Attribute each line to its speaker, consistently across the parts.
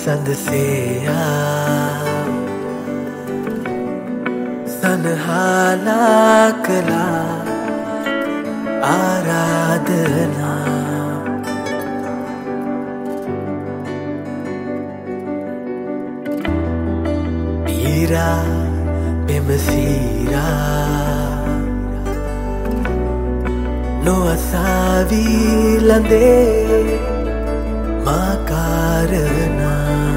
Speaker 1: සඳසේයා සනහාලා කළා ආරාධනා පීරා පෙමසීරා නොඅසාවී ලඳේ මා කාරණා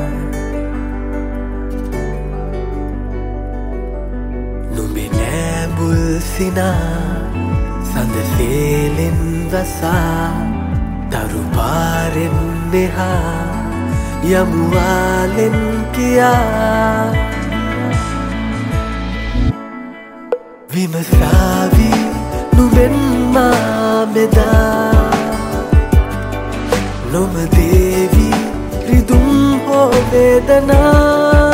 Speaker 1: නුඹේ නෑඹුල් සිනා සඳසේලෙන් වසා තරු පාරෙන් එහා යමුවාලෙන් කියා විමසාවී නුඹෙන් මා මෙදා නොමදේවි රිදුම් හෝ වේදනා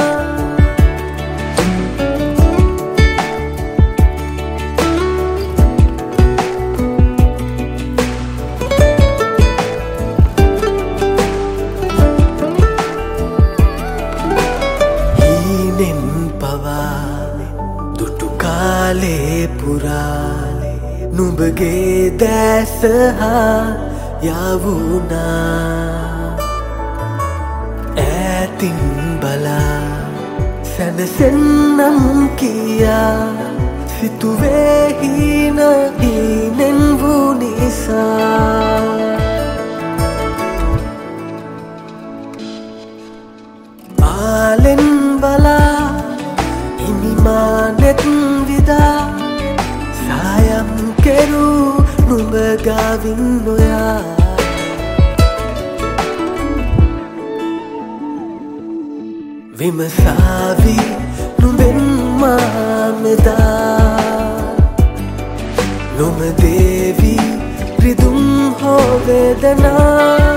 Speaker 1: හීනෙන් පවා දුටු කාලේ පුරා නුඹගේ දැස හා යවුනා ඈතින් බලා සැනසෙන්නම් කියා සිතුවේ හීනෙන් වූ නිසා ආලෙන් බලා ඉනිමානෙත් විදා සායම් කෙරූ නුඹ ගාවින් නොයා විමසාවී නුඹෙන් මා මෙදා නොමදේවි රිදුම් හෝ වේදනා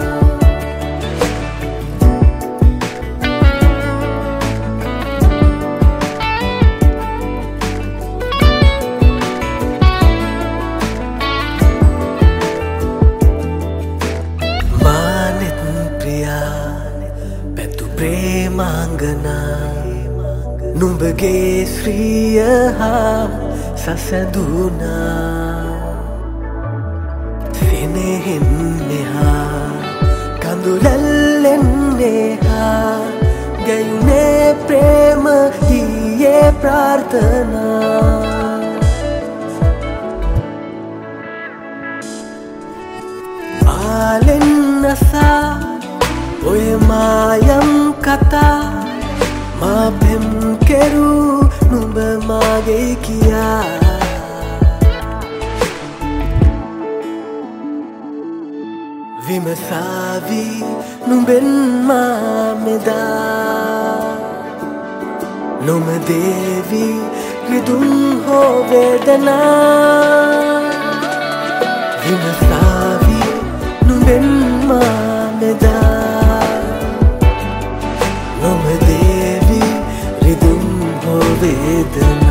Speaker 1: ප්‍රේමාංගනා නුඹගේ ශ්‍රිය හා සසඳුනා සෙනෙහෙන් මෙහා කඳුලැල්ලෙන් එහා ගැයුනේ ප්‍රේම හියේ ප්‍රාර්ථනා ආලෙන් අසා ඔය මායම් කතා මා පෙම් කෙරූ නුඹ මාගේ කියා විමසාවී නුඹෙන් මා මෙදා නොමදේවි රිදුම් හෝ වේදනා විමසාවී නුඹෙන් මා මෙදා නොමදේවි රිදුම් හෝ වේදනා